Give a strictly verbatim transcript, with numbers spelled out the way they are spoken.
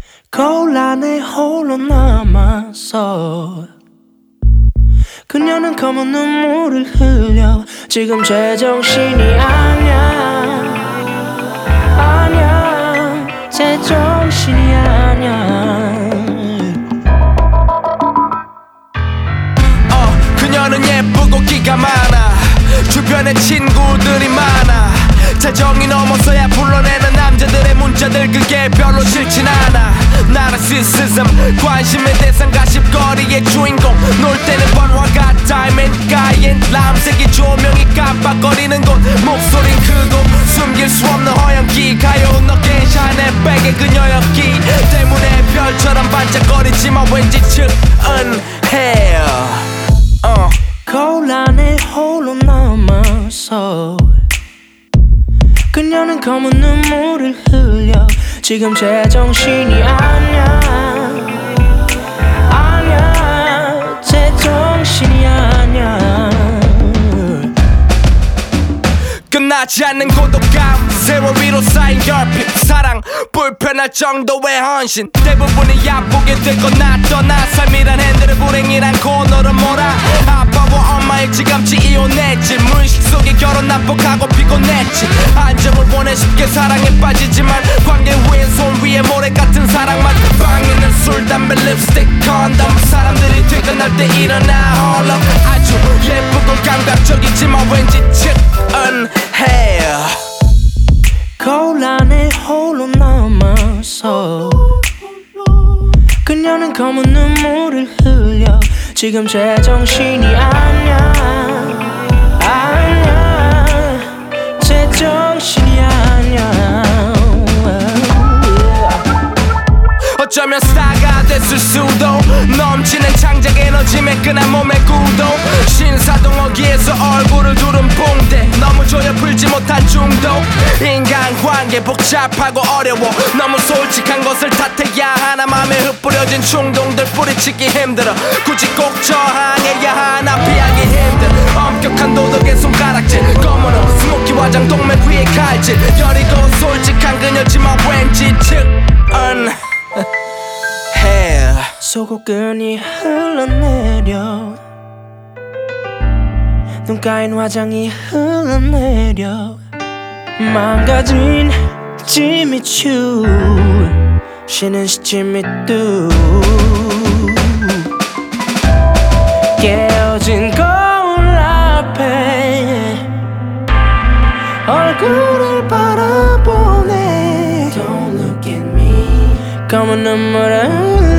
거울 안에 홀로 남아서 그녀는 검은 눈물을 흘려 지금 제정신이 아냐 아냐 제정신이 아냐. 어, 그녀는 예쁘고 끼가 많아. 주변에 친구들이 많아. 자정이 넘어서야 불러내는 남자들의 문자들 그게 별로 싫진 않아. 나르시시즘 관심의 대상 가십거리의 주인공. 놀 때는 번화가 다이맨드 가인 람색이 조명이 깜빡거리는 곳. 목소린 크고 숨길 수 없는 허영기 가여운 어깨에 샤넬 백의 그녀의 기 때문에 별처럼 반짝거리지만 왠지 측은해. 어. 거울 안에 홀로 남아서 그녀는 검은 눈물을 흘려 지금 제정신이 아냐 아냐 제정신이 아냐. 끝나지 않는 고독감 세월 위로 쌓인 결핍 사랑 불편할 정도의 헌신 대부분이 얕보게 되고 나 떠나 삶이란 핸들을 불행이란 코너로 몰아 아빠와 엄마 일찌감치 이혼했지 무의식 속에 결혼 난폭하고 피곤했지 안정을 원해 쉽게 사랑에 빠지지만 관계 후에 손 위에 모래 같은 사랑만 방에는 술 담배 립스틱 컨덤 사람들이 퇴근할 때 일어나 홀로 아주 예쁘고 감각적이지만 왠지 측은해. 거울 안에 홀로 남아서 그녀는 검은 눈물을 흘려 지금 제정신이 아냐 아냐 제정신이 아냐. 어쩌면 스타가 됐을 수도 넘치는 창작 에너지 매끈한 몸의 구도 신사동어기에서 얼굴을 두른 봉대 너무 조여 풀지 못한 중독 인간관계 복잡하고 어려워 너무 솔직한 것을 탓해야 하나 맘에 흩뿌려진 충동들 뿌리치기 힘들어 굳이 꼭 저항해야 하나 피하기 힘든 엄격한 도덕의 손가락질 검은 옷 스모키 화장 동맥 위에 칼질 여리고 솔직한 그녀지만 왠지 측은 소고끈이 흘러내려 눈가엔 화장이 흘러내려 망가진 지미추 쉬는 시침이 뚝 깨어진 거울 앞에 얼굴을 바라보네 Don't look at me 검은 눈물을